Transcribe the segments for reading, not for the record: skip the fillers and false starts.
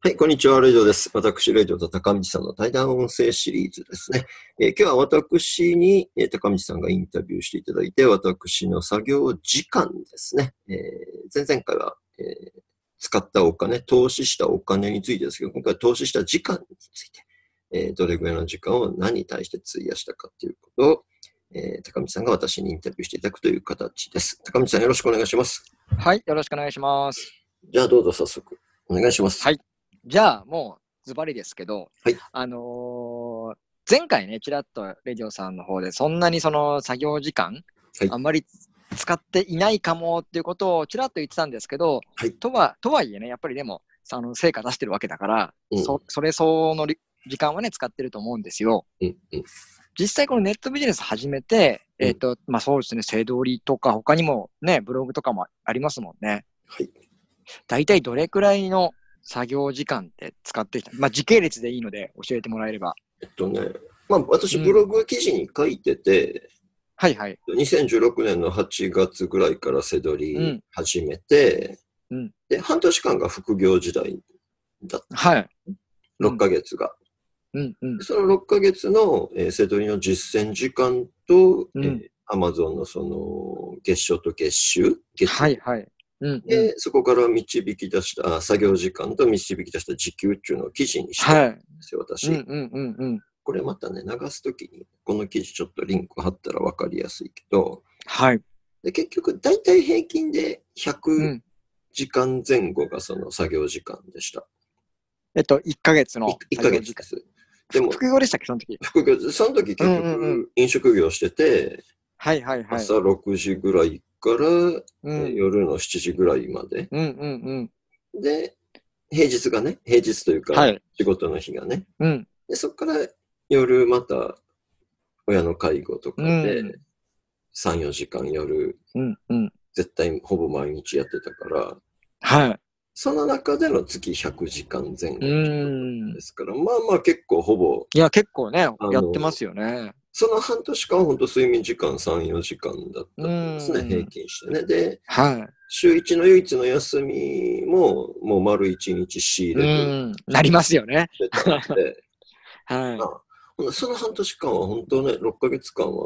はい、こんにちは、レイジョです。私、レイジョと高道さんの対談音声シリーズですね。今日は私に、高道さんがインタビューしていただいて、私の作業時間ですね。前々回は、使ったお金、投資したお金についてですけど、今回は投資した時間について、どれぐらいの時間を何に対して費やしたかということを、高道さんが私にインタビューしていただくという形です。高道さん、よろしくお願いします。 はい、よろしくお願いします。 じゃあ、どうぞ早速、お願いします。 はい。じゃあ、もう、ズバリですけど、 はい。 前回ね、ちらっとレディオさんの方で、そんなにその作業時間、 はいあんまり使っていないかもっていうことをちらっと言ってたんですけど、 はい。 とはいえね、やっぱりでも、成果出してるわけだから、 うん。 それ相応の時間はね、使ってると思うんですよ。 うん。うん。 実際このネットビジネス始めて、 うんまあそうですね、セドリとか他にもね、ブログとかもありますもんね。 はい。 大体どれくらいの作業時間って使ってきた？まあ時系列でいいので教えてもらえれば。 ね、まあ私ブうん。 ログ記事に書いてて、 はいはい。 2016年の8月ぐらいからセドリうん。 始めて、 うん。 で、半年間が副業時代だった。 はい。う 6 ん。 ヶ月が。 うん。うん。 その6ヶ月の、セドリの実践時間と、 うん。 Amazon のその月賞と月収、月はいはい。うん。うん。 で、そこから導き出した、作業時間と導き出した時給っていうのを記事にしてるんはい。 ですよ、私。 うん。うん。うん。うん。 これまたね、流すときに、この記事ちょっとリンク貼ったらわかりやすいけど、 はい。 で結局、だいたい平均で100 うん。 時間前後がその作業時間でした。 1ヶ月の 1 作業時間。 ヶ月です。でも、 副業でしたっけ、その時？ 副業、その時うん結うんうん。 局飲食業してて、 はいはいはい。 朝6時ぐらいからうん。 夜の7時ぐらいまで。 うんうんうん。 で、平日がね、平日というかはい。 仕事の日がね。 うん。 で、そこから夜また親の介護とうかでん。 3、4時間夜うん。うん。 絶対ほぼ毎日やってたから、 はい。 その中での月100時間前後うってことん。 ですから、まあまあ結構ほぼ、 いや、結構ね、 あの、 やってますよね。 その半年間は本当睡眠時間3、4時間だっうたと思いますね、平ん。 均してね。で、 は週1の唯一の休みも、もう丸1日仕入い。うれとん。なりますよね。 してたんで、 はい。 まあ、その半年間は本当ね、6ヶ月間は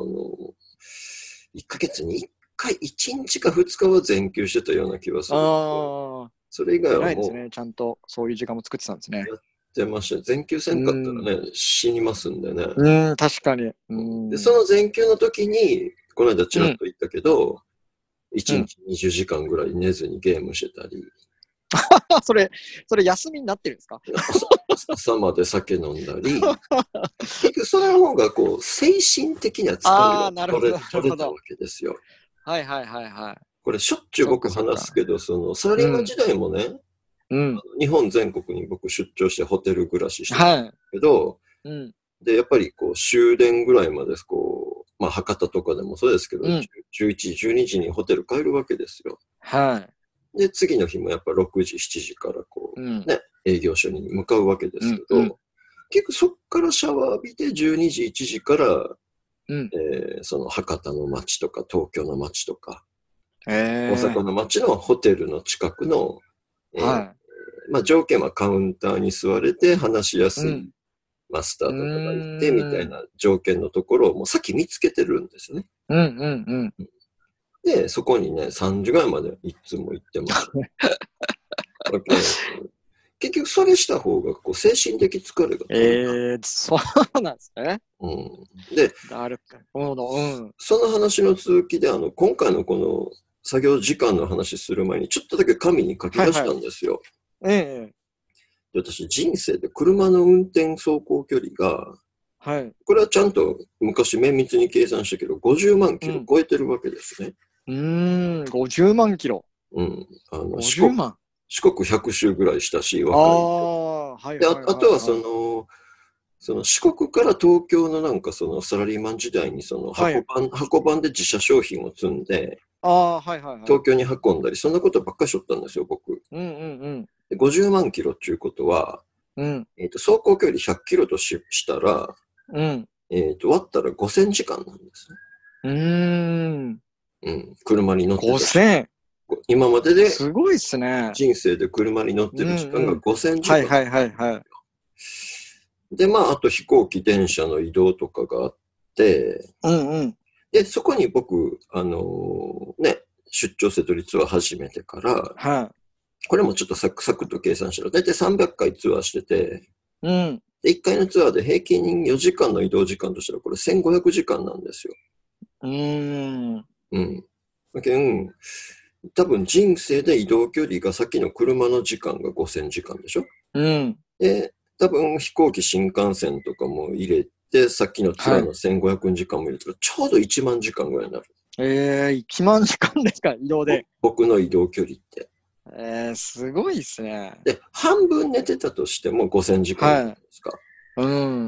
1ヶ月に1回、1日か2日は全休してたような気がする。 ああ、 それ以外はも偉いですね。ちゃんとそういう時間も作ってたんですね。 うやってました。全休せうんかったん。 らね、死にますんでね。 うん、確かに。うで、そん。 の全休の時に、この間ちうん。 らっと言ったけど、1 うん。 日20時間ぐらい寝ずにゲームしてたり、 それ休みになってるんですか？ 朝朝まで酒飲んだり、結局それの方がこう、精神的な疲れああ、 がなるほど、なるほど。 取れたわけですよ。 はいはいはいはい。 これしょっちゅうそっ僕かそっか。 話すけど、そのサラリうん。 ーマン時代もね、 うん。 日本全国に僕出張してホテル暮らししてたんはだけど、 い。うん。 で、やっぱりこう終電ぐらいまでこう、まあ博多とかでもそうですけど、 うん。 11時、12時にホテル帰るわけですよ。 はい。 で、次の日もやっぱ6時、7時からこうん。 う、ね、営業所に向かうわけでうん。 すけうん。 ど、結局そっからシャワー浴びて12時、1時から、 うん。 その博多の街とか東京の街とか、 え大阪え。 の街のホテルの近くの、えーはまあ条件はカウンターに座れて話しやい。うん。 すいマスタうーとかがいてみたーん。 いな条件のところをもうさっき見つけてるんですね。 うんうんうん。 で、そこにね、3時ぐらいまでいつも行ってました。だけ結局それした方がこう精神的疲れが取れた。 そうなんですね。 うん、で、 なるほど。うん。 その話の続きで、今回のこの作業時間の話する前に、ちょっとだけ紙に書き出しはいはい。 たんですよ。 ええ。 で私、人生で車の運転走行距離が、 はい。 これはちゃんと昔綿密に計算したけど、50万キロうん。 超えてるわけですね。 50万キロ。 うん。 50万。 四国100周ぐらいしたし、 あ若い。 あ、はいで、 はいあとははいはい。 その四国から東京のなんかそのサラリーマン時代にそのはい。 箱番で自社商品を積んで、 ああ、はいはいはい。 東京に運んだり、そんなことばっかりしょったんですよ、僕。 うんうんうん。 で50万キロっていうことは、 うん。 走行距離100キロとしたら、 うん。 割ったら5000時間なんですね。 うーん。 うん。車に乗ってたし。 5000。 今までですごいっすね。 人生で車に乗ってる時間が5000時間。 はいはいはいはい。 で、まあ、あと飛行機、電車の移動とかがあって、 うんうん。 で、そこに僕、出張セトリツアー始めてから、 はい。 これもちょっとサクサクと計算したら、だいたい300回ツアーしてて、 うん。 で、1回のツアーで平均4時間の移動時間としたら、これ1500時間なんですよ。うん。だけど、多分人生で移動距離がさっきの車の時間が5000時間でしょ。 うん。 で、多分飛行機、新幹線とかも入れて、さっきのツアーの1500時間も入れたら、ちょうど1万時間ぐらいになる。 1万時間ですか、移動で。 僕の移動距離って。 すごいっすね。 で、半分寝てたとしても5000時間じゃないですか。 うん。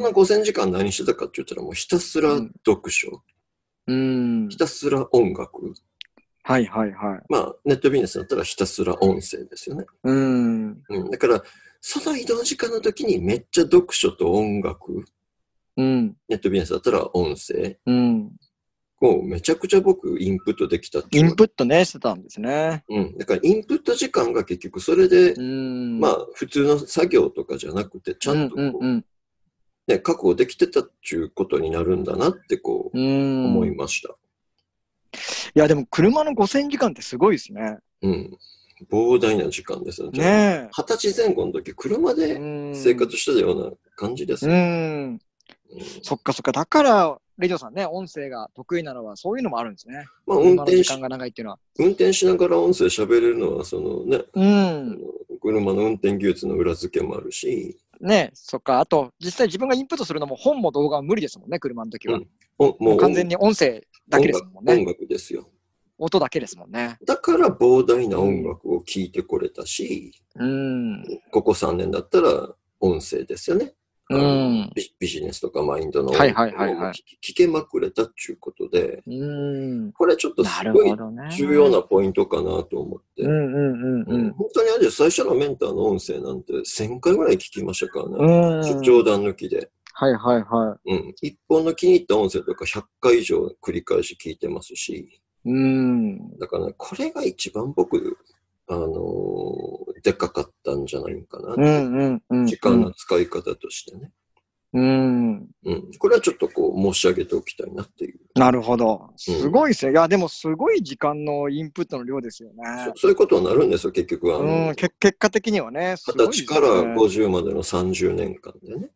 5000時間何してたかって言ったら、もうひたすら読書。ひたすら音楽。 はいはいはい。 まあ、ネットビジネスだったらひたすら音声ですよね。だから、その移動時間の時にめっちゃ読書と音楽。ネットビジネスだったら音声。をめちゃくちゃ僕インプットできたっていう。 インプットね、してたんですね。 だからインプット時間が結局それで、まあ普通の作業とかじゃなくて、ちゃんとこう、ね、確保できてたっていうことになるんだなってこう、思いました。 いや、でも車の5000時間ってすごいですね。 膨大な時間ですよね。20歳前後の時、車で生活してたような感じですね。 そっかそっか。だから、レジオさんね、音声が得意なのはそういうのもあるんですね。 まあ、運転しながら音声喋れるのは、そのね、車の運転技術の裏付けもあるし。 ね、そっか。あと、実際自分がインプットするのも本も動画は無理ですもんね、車の時は。もう完全に音声だけですもんね。 音楽ですよ。 音だけですもんね。 だから膨大な音楽を聴いてこれたし、ここ3年だったら音声ですよね。ビジネスとかマインドの音楽を聞けまくれたっていうことで、これちょっとすごい重要なポイントかなと思って。本当にあれ最初のメンターの音声なんて1000回ぐらい聞きましたからね。冗談抜きで。一本の気に入った音声とか100回以上繰り返し聞いてますし。だからね、これが一番僕、でかかったんじゃないかな。時間の使い方としてね。これはちょっとこう申し上げておきたいなっていう。 なるほど。すごいですね。いや、でもすごい時間のインプットの量ですよね。 そういうことになるんですよ、結局は。 結果的にはね。 20歳から50までの30年間でね。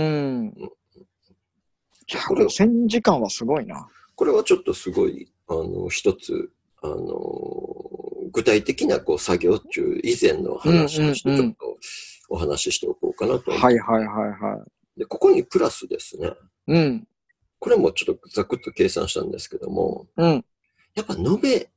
1000時間はすごいな。 これはちょっとすごい、一つ、具体的なこう作業っていう以前の話としてちょっとお話ししておこうかなと思って。で、ここにプラスですね。これもちょっとざくっと計算したんですけども、やっぱ延べ、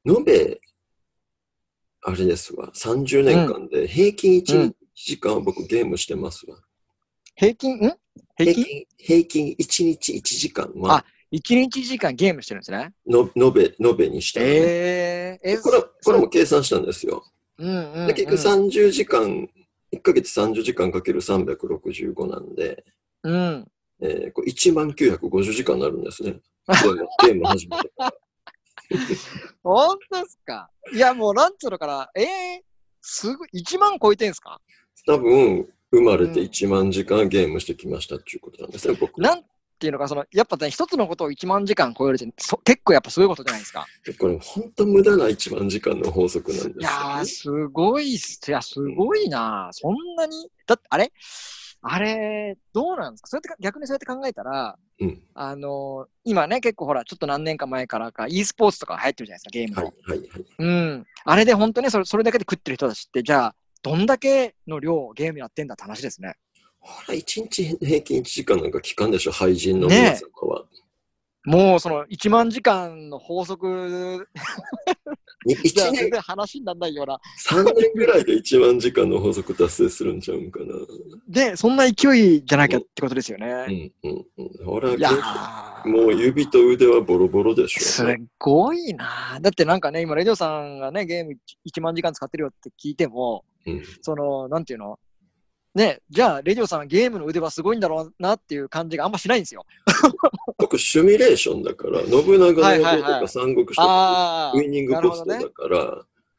あれですわ、30年間で平均1時間は僕ゲームしてますわ。 平均 1日1時間は。 1日1時間ゲームしてるんですね。 延べにしたらね。これも計算したんですよ。で結局30時間、1ヶ月30時間かける365なんで、1950時間になるんですね。ゲーム始めてから。 本当ですか？いや、もうなんつうのかな。すごい、1万超えてんすか？ 多分、生まれて1万時間ゲームしてきましたっていうことなんですね、僕。 なんていうのか、やっぱね、一つのことを1万時間超えるって結構やっぱすごいことじゃないですか。 これ、本当無駄な1万時間の法則なんですよ、ね。 いやー、すごいっす。いや、すごいな、そんなに。だって、あれ、どうなんですか？逆にそうやって考えたら、今ね、結構ほら、ちょっと何年か前からe スポーツとか流行ってるじゃないですか、ゲームの。あれで本当にそれだけで食ってる人たちって、じゃあ、どんだけの量ゲームやってんだって話ですね。 ほら、1日平均1時間なんか聞かんでしょ、廃人の皆様は。 もうその1万時間の法則じゃあ全然話にならないような。 3年ぐらいで1万時間の法則達成するんちゃうんかな。 で、そんな勢いじゃなきゃってことですよね。 ほら、もう指と腕はボロボロでしょ。 すごいな。だってなんかね、今、レディオさんがね、ゲーム1万時間使ってるよって聞いても、なんていうのね、じゃあ、レディオさんゲームの腕はすごいんだろうなっていう感じがあんましないんですよ。 僕、シミュレーションだから、信長の野望とか三国志とかウィニングポストだから、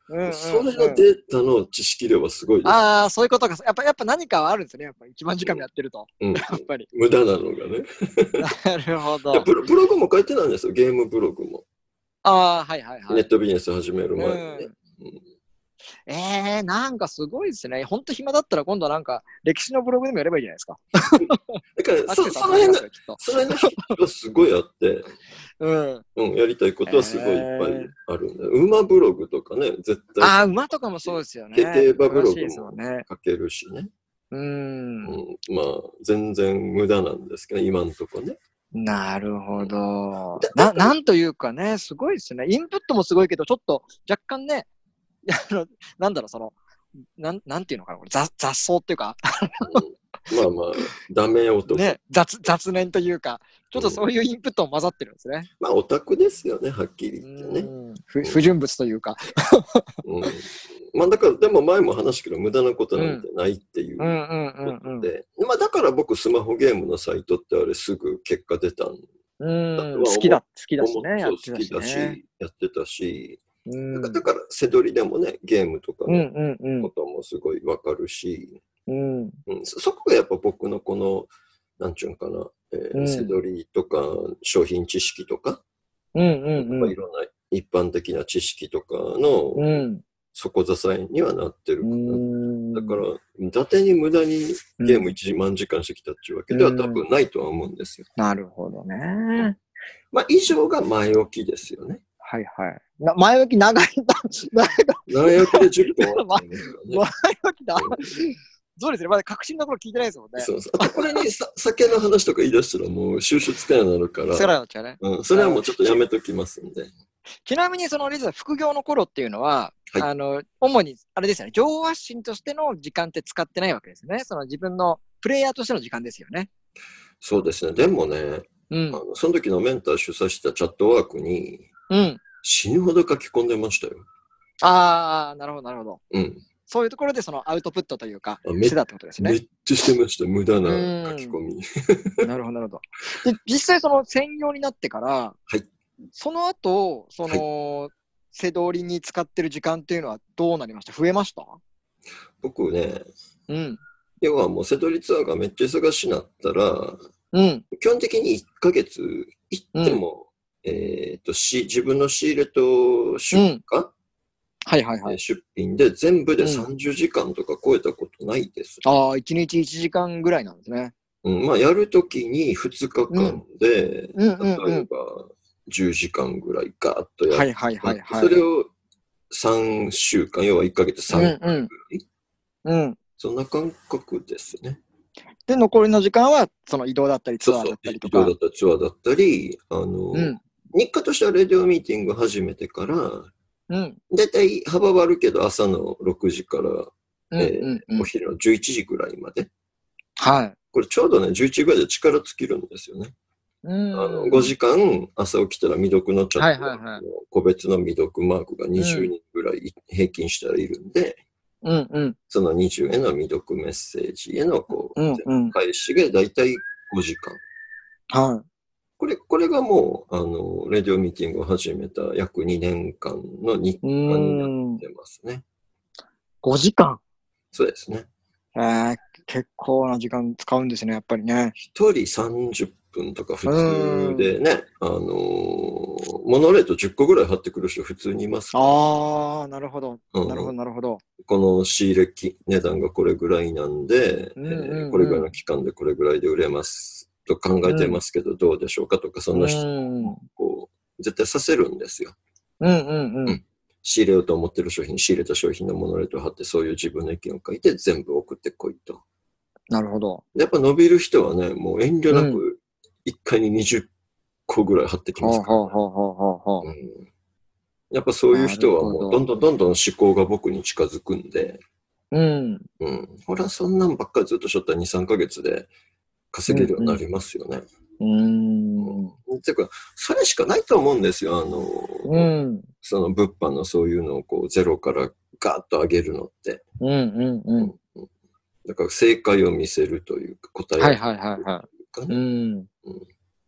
それのデータの知識量はすごいです。 ああ、そういうことか。やっぱ何かはあるんですね。やっぱ1万時間もやってると。やっぱり。 無駄なのがね。 なるほど。 ブログも書いてたんですよ。ゲームブログも。 ああ、はいはいはい。 ネットビジネス始める前にね。なんかすごいですね。ほんと暇だったら今度なんか歴史のブログでもやればいいじゃないですか。 だからその辺の人がすごいあって、やりたいことはすごいいっぱいあるんで。馬ブログとかね、絶対。 ああ、馬とかもそうですよね。 競馬ブログも書けるしね。まあ、全然無駄なんですけど、今のところね。 なるほど。なんというかね、すごいですね。インプットもすごいけど、ちょっと若干ね、なんだろう、なんていうのかな、これ雑草っていうか。 まあまあ、ダメ男。 ね、雑念というか、ちょっとそういうインプットも混ざってるんですね。 まあ、オタクですよね、はっきり言ってね。 不純物というか。 まあ、だから、でも前も話したけど、無駄なことなんてないっていうことで。まあ、だから僕、スマホゲームのサイトってあれすぐ結果出たん好きだしね。 好きだし、やってたし。だから、背取りでもね、ゲームとかのこともすごいわかるし、そこがやっぱ僕のこの、なんちゅうんかな、背取りとか商品知識とか、いろんな一般的な知識とかの底支えにはなってるかな。だから、伊達に無駄にゲーム1万時間してきたっていうわけでは多分ないとは思うんですよ。 なるほどね。 まあ、以上が前置きですよね。 はいはい。前置き長いんだ。 前置きで10分前置きだ。そうですね。まだ確信のところ聞いてないですもんね。 そうそう。あとこれに酒の話とか言い出したらもう収集つかなくなるから。 それはもうちょっとやめときますんで。 ちなみに実は副業の頃っていうのは、主にあれですよね。情報発信としての時間って使ってないわけですね。自分のプレイヤーとしての時間ですよね。 そうですね。でもね、その時のメンター主催したチャットワークに、死ぬほど書き込んでましたよ。 ああ、なるほど、なるほど。そういうところでアウトプットというか、してたってことですね。 めっちゃしてました。無駄な書き込み。 なるほど、なるほど。で、実際専業になってから、その後、背取りに使ってる時間っていうのはどうなりました？増えました？ 僕ね、要はもう背取りツアーがめっちゃ忙しいなったら、基本的に1ヶ月行っても、自分の仕入れと出荷、出品で全部で30時間とか超えたことないです。 ああ、1日1時間ぐらいなんですね。 まあ、やるときに2日間で、例えば10時間ぐらいガーッとやって、それを3週間、要は1ヶ月3回ぐらい。そんな感覚ですね。 で、残りの時間は、移動だったり、ツアーだったりとか。 移動だったり、ツアーだったり、日課としてはレディオミーティング始めてから、だいたい幅はあるけど、朝の6時から、お昼の11時ぐらいまで。これちょうどね、11時ぐらいで力尽きるんですよね。5時間朝起きたら未読のチャットの個別の未読マークが20人ぐらい平均したらいるんで、その20への未読メッセージへの返しがだいたい5時間。これがもう、レディオミーティングを始めた約2年間の日課になってますね。 5時間？ そうですね。 結構な時間使うんですね、やっぱりね。 1人30分とか普通でね、モノレート10個ぐらい貼ってくる人普通にいますから。 ああ、なるほど。なるほど、なるほど。 この仕入れ値段がこれぐらいなんで、これぐらいの期間でこれぐらいで売れますと考えてますけど、どうでしょうかとか、そんな質問をこう絶対させるんですよ。仕入れようと思ってる商品、仕入れた商品のモノレートを貼って、そういう自分の意見を書いて全部送ってこいと。 なるほど。 やっぱ伸びる人はね、もう遠慮なく1回に20個ぐらい貼ってきますから、ね。やっぱそういう人はもうどんどん思考が僕に近づくんで、ほら、そんなんばっかりずっとしょったら2、3ヶ月で稼げるようになりますよね。ていうか、それしかないと思うんですよ。その物販のそういうのをこうゼロからガーッと上げるのって。だから正解を見せるというか、答えを見せるというかね。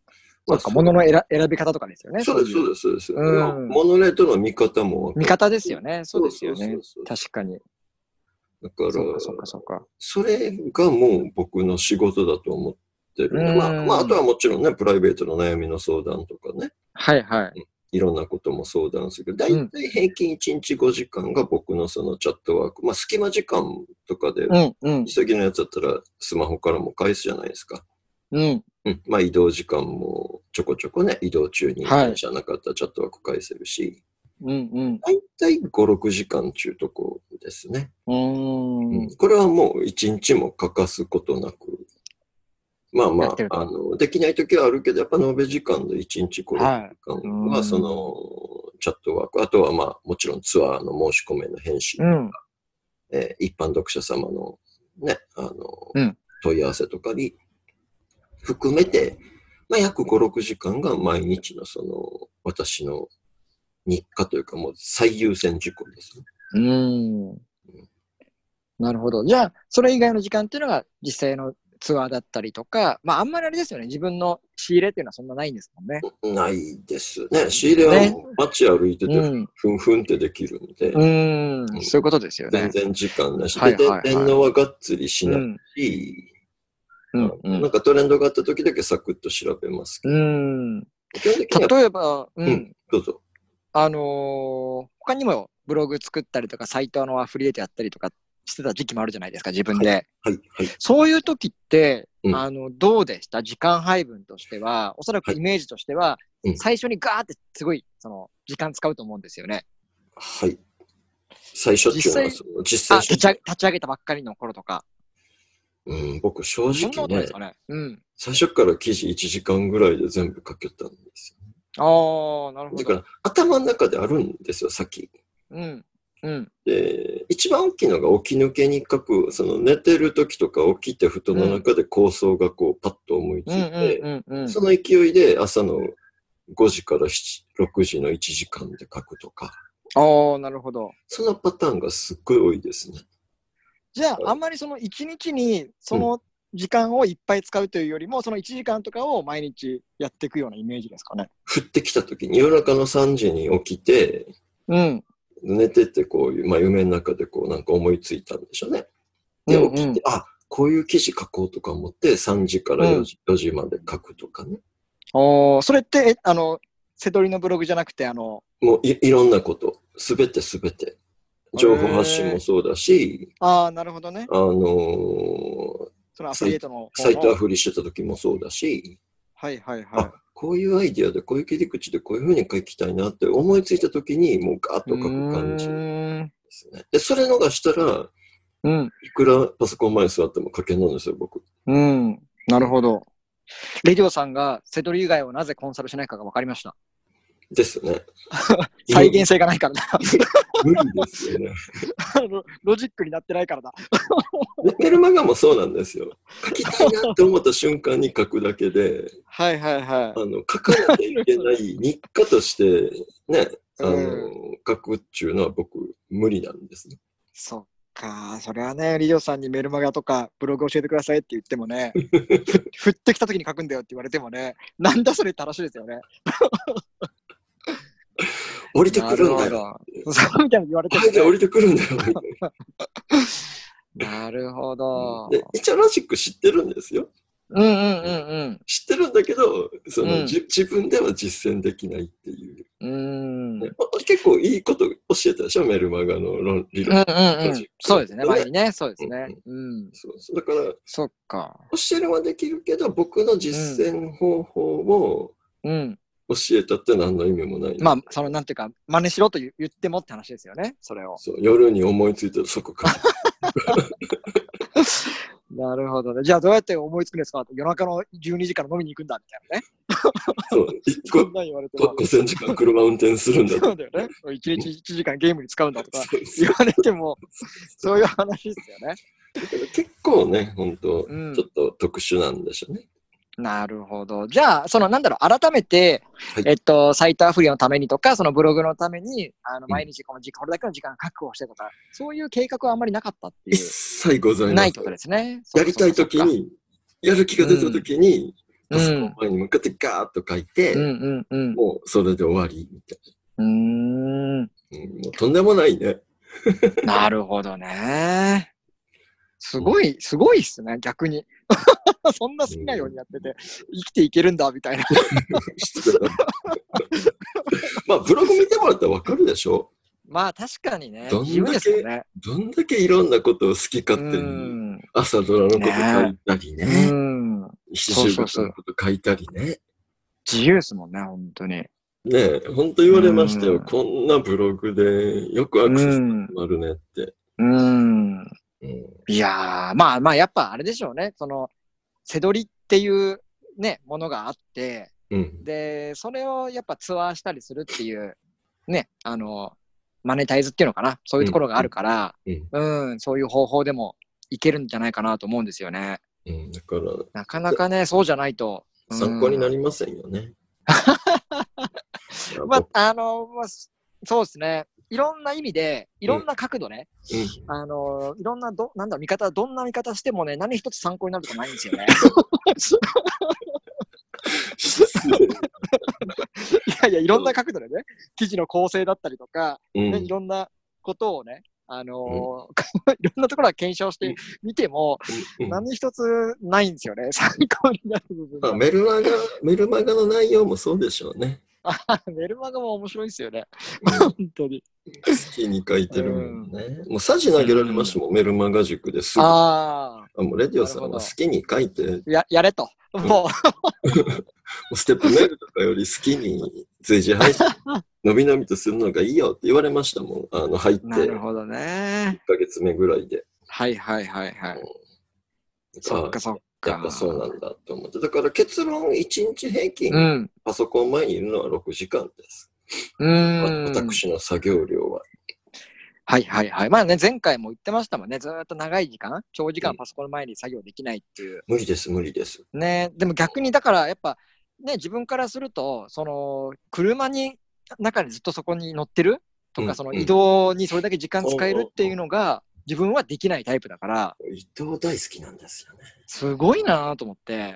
そっか、物の選び方とかですよね。 そうです、そうです、そうです。モノレートの見方も。 見方ですよね。そうですよね。確かに。 だから、 そうか。 それがもう僕の仕事だと思ってる。まあ、あとはもちろんね、プライベートの悩みの相談とかね。 はいはい。 いろんなことも相談するけど、だいたい平均1日5時間が僕のそのチャットワーク。まあ、隙間時間とかで、急ぎのやつだったらスマホからも返すじゃないですか。まあ、移動時間もちょこちょこね、移動中に電車なかったらチャットワーク返せるし、だいたい5、6時間中とこですね。これはもう1日も欠かすことなく、まあ、できないときはあるけど、やっぱ延べ時間で1日5、6時間は、その、チャットワーク、あとはまあ、もちろんツアーの申し込みの返信とか、一般読者様のね、問い合わせとかに含めて、まあ、約5、6時間が毎日のその、私の日課というか、もう最優先事項ですね。 なるほど。じゃあ、それ以外の時間っていうのが実際のツアーだったりとか、まあ、あんまりあれですよね。自分の仕入れっていうのはそんなないんですもんね。 ないですね。仕入れは街歩いてて、ふんふんってできるんで。 そういうことですよね。 全然時間なし。で、電脳はがっつりしないし、なんかトレンドがあった時だけサクッと調べますけど。 例えば、 どうぞ。 他にもブログ作ったりとか、サイトのアフリエイトやったりとかしてた時期もあるじゃないですか、自分で。そういう時って、どうでした？時間配分としては、おそらくイメージとしては、最初にガーってすごい、時間使うと思うんですよね。 はい。最初っていうのは、実践立ち上げたばっかりの頃とか。 僕正直ね、最初から記事1時間ぐらいで全部書けたんですよ。なるほど。 だから頭の中であるんですよ、先。で、一番大きいのが起き抜けに書く、その寝てる時とか起きて布団の中で構想がこうパッと思いついて、その勢いで朝の5時から6時の1時間で書くとか。 なるほど。 そのパターンがすっごい多いですね。 じゃあ、あんまりその1日にその時間をいっぱい使うというよりも、その1時間とかを毎日やっていくようなイメージですかね。 降ってきた時に夜中の3時に起きて、寝ててこういう、まあ夢の中でこうなんか思いついたんでしょうね。で、起きて、こういう記事書こうとか思って3時から4時まで書くとかね。 それって、瀬戸りのブログじゃなくて、 もういろんなこと、すべて。情報発信もそうだし、 なるほどね。そのアフリエイトのサイトアフリしてた時もそうだし、こういうアイディアで、こういう切り口でこういうふうに書きたいなって思いついた時に、もうガーッと書く感じですね。で、それ逃したら、いくらパソコン前に座っても書けないんですよ、僕。 なるほど。レディオさんが瀬戸り以外をなぜコンサルしないかが分かりました。 ですね。 再現性がないからだ。 無理ですよね。 ロジックになってないからだ。 メルマガもそうなんですよ。書きたいなって思った瞬間に書くだけで、書かなきゃいけない日課としてね、書くっていうのは僕無理なんですね。 そっか、それはね、リオさんにメルマガとかブログ教えてくださいって言ってもね、降ってきた時に書くんだよって言われてもね、なんだそれって話ですよね。 降りてくるんだよ。 そうみたいな言われても、 ね。降りてくるんだよ。 なるほど。 で、一応ロジック知ってるんですよ。知ってるんだけど、自分では実践できないっていう。結構いいこと教えたでしょ、メルマガの理論。 そうですね、前にね、そうですね。 だから、 そっか。 教えるはできるけど、僕の実践方法を教えたって何の意味もない。 まあ、なんていうか、真似しろと言ってもって話ですよね、それを。 そう、夜に思いついたらそこから。 なるほどね。じゃあどうやって思いつくんですか？夜中の12時から飲みに行くんだみたいなね。 そう、そんなん言われても。5000時間車運転するんだ。 そうだよね。1日1時間ゲームに使うんだとか言われても、そういう話ですよね。 だから結構ね、本当、ちょっと特殊なんでしょうね。 なるほど。じゃあ、改めて、サイトアフリのためにとか、そのブログのために、毎日これだけの時間確保してとか、そういう計画はあんまりなかったっていう。 一切ございません。 ないってことですね。 やりたいときに、やる気が出たときに、 パソコン前に向かってガーッと書いて、もうそれで終わりみたいな。もうとんでもないね。 なるほどね。すごいっすね、逆に。そんな好きなようにやってて、生きていけるんだ、みたいな。 まあ、ブログ見てもらったらわかるでしょ。 まあ、確かにね。 どんだけいろんなことを好き勝手に、朝ドラのこと書いたりね。七十月のこと書いたりね。 自由ですもんね、本当に。 ねえ、本当言われましたよ。こんなブログでよくアクセスになるねって。 いやー、まあ、やっぱあれでしょうね。その、背取りっていうね、ものがあって、で、それをやっぱツアーしたりするっていう、ね、マネタイズっていうのかな。そういうところがあるから、そういう方法でもいけるんじゃないかなと思うんですよね。 だから、 なかなかね、そうじゃないと。 参考になりませんよね。 まあ、そうですね。いろんな意味で、いろんな角度ね。いろんなどんな見方してもね、何一つ参考になるとかないんですよね。いや、いろんな角度でね、記事の構成だったりとか、ね、いろんなことをね、いろんなところは検証してみても、何一つないんですよね、参考になる部分が。 メルマガの内容もそうでしょうね。 メルマガも面白いですよね。本当に。 好きに書いてるもんね。もうさじ投げられましたもん、メルマガ塾ですぐ。もうレディオさんは好きに書いて。 やれと。もう。ステップメールとかより好きに随時配信、のびのびとするのがいいよって言われましたもん。入って。 なるほどね。 1ヶ月目ぐらいで。 はい。そっか。 やっぱそうなんだと思って。だから結論1日平均、パソコン前にいるのは6時間です。私の作業量は。 はい。まあね、前回も言ってましたもんね。ずっと長い時間、長時間パソコン前に作業できないっていう。 無理です。 ね、でも逆にだからやっぱ、ね、自分からすると、その、車に、中にずっとそこに乗ってるとか、その移動にそれだけ時間使えるっていうのが、自分はできないタイプだから。 移動大好きなんですよね。 すごいなと思って、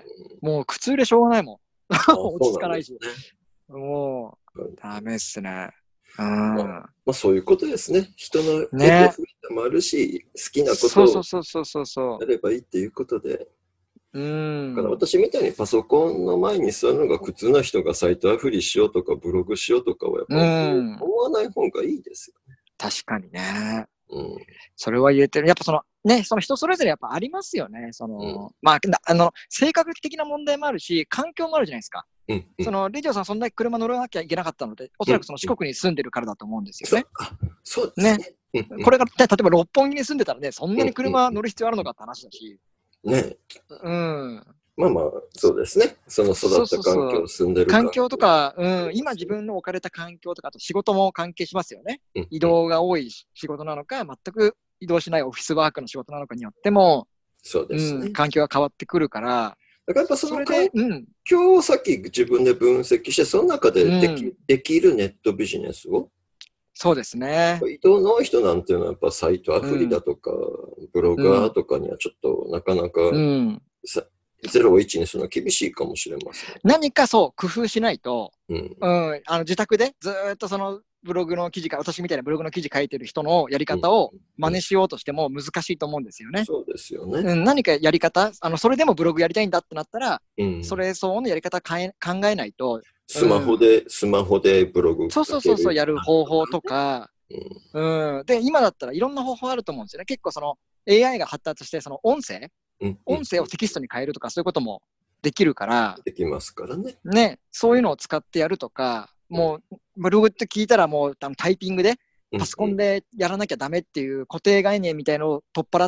もう苦痛でしょうがないもん。落ち着かないし。もう、ダメっすね。 まあそういうことですね。人のネットフリートもあるし、好きなことをやればいいっていうことで。だから私みたいにパソコンの前に座るのが苦痛な人がサイトアフリしようとかブログしようとかはやっぱ思わない方がいいですよね。 確かにね。それは言えてる。やっぱそのね、その人それぞれやっぱありますよね。その、まあ、性格的な問題もあるし、環境もあるじゃないですか。その、レジオさんそんなに車乗らなきゃいけなかったので、おそらくその四国に住んでるからだと思うんですよね。 そうですね。 これが、例えば六本木に住んでたらね、そんなに車乗る必要あるのかって話だし。 ね。まあまあ、そうですね。その育った環境、住んでる環境とか、今自分の置かれた環境とか、あと仕事も関係しますよね。移動が多い仕事なのか、全く移動しないオフィスワークの仕事なのかによっても、 そうですね。 環境が変わってくるから、 だからやっぱその環境をさっき自分で分析して、その中でできるネットビジネスを。 そうですね。 移動の人なんていうのはやっぱサイトアプリだとか、ブロガーとかにはちょっとなかなか、0を1にするのは厳しいかもしれません。 何かそう工夫しないと、自宅でずっとそのブログの記事か、私みたいなブログの記事書いてる人のやり方を真似しようとしても難しいと思うんですよね。 そうですよね。 何かやり方、それでもブログやりたいんだってなったら、それ相応のやり方考えないと。 スマホでブログそう、やる方法とか、で、今だったらいろんな方法あると思うんですよね。結構その AI が発達して、その音声をテキストに変えるとかそういうこともできるから。 できますからね。 ね、そういうのを使ってやるとか、もう、ブログって聞いたらもうタイピングで、パソコンでやらなきゃダメっていう固定概念みたいのを取っ払って、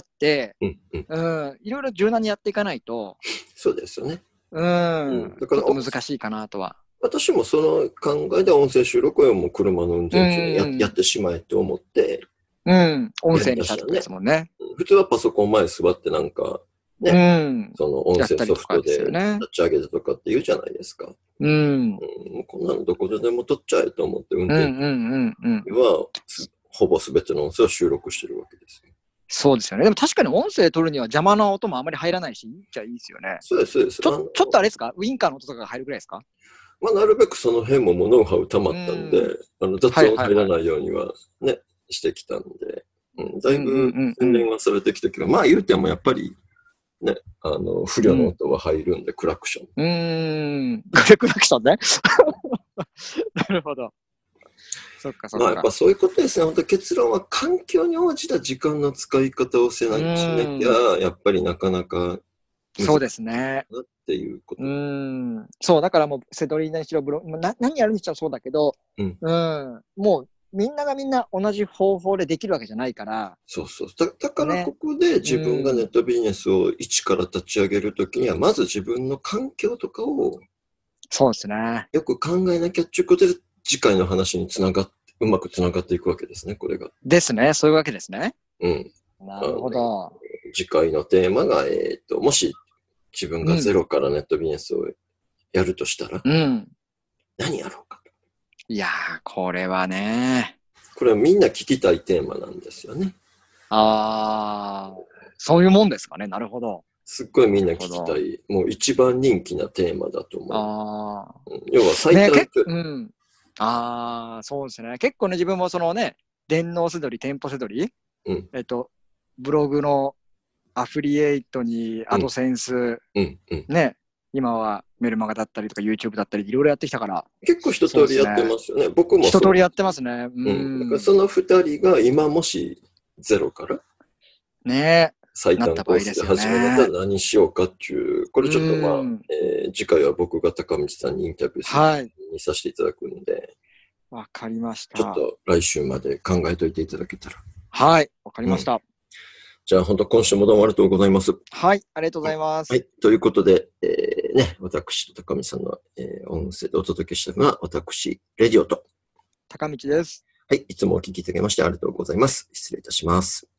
いろいろ柔軟にやっていかないと。 そうですよね。 だからちょっと難しいかなとは。 私もその考えで音声収録はもう車の運転中にやってしまえと思って。 音声にしたってですもんね。 普通はパソコン前座ってなんか、ね、その音声ソフトで立ち上げてとかって言うじゃないですか。こんなのどこでも撮っちゃえと思って運転はほぼ全ての音声を収録してるわけですよ。 そうですよね。でも確かに音声取るには邪魔な音もあまり入らないし、いいっちゃいいですよね。 そうです、そうです。 ちょっとあれですか？ウィンカーの音とかが入るぐらいですか？ まあ、なるべくその辺もノウハウ溜まったんで、雑音入らないようにはね、してきたんで、だいぶ洗練はされてきたけど、まあ言うてもやっぱり、ね、不良の音は入るんで、クラクション。クラクションね。なるほど。そっかそっか。 まあやっぱそういうことですね。本当結論は環境に応じた時間の使い方をしなきゃ、やっぱりなかなかそうですね。 っていうこと。 そう、だからもう、セドリーナにしろ、何やるにしろそうだけど、もう、みんながみんな同じ方法でできるわけじゃないから。 そうそう。だからここで自分がネットビジネスを一から立ち上げるときには、まず自分の環境とかを、 そうですね。 よく考えなきゃっていうことで、次回の話にうまくつながっていくわけですね、これが。 ですね。そういうわけですね。 なるほど。 次回のテーマが、もし自分がゼロからネットビジネスをやるとしたら、何やろうかと。 いやー、これはね。 これはみんな聞きたいテーマなんですよね。 そういうもんですかね。なるほど。 すっごいみんな聞きたい。もう一番人気なテーマだと思う。要は最短距離。 そうですね。結構ね、自分もそのね、電脳せどり、店舗せどり、ブログのアフリエイトにアドセンス、ね、今はメルマガだったりとか YouTube だったりいろいろやってきたから。 結構一通りやってますよね。僕も一通りやってますね。 だからその二人が今もしゼロから最短コースで始めるんだら何しようかっていう、これちょっとまあ、次回は僕が高道さんにインタビューにさせていただくんで。 わかりました。 ちょっと来週まで考えといていただけたら。 はい、わかりました。 じゃあ本当今週もどうもありがとうございます。 はい、ありがとうございます。 はい、ということで、私と高見さんの、音声でお届けしたのが私、レディオと高道です。 はい、いつもお聞きいただきましてありがとうございます。失礼いたします。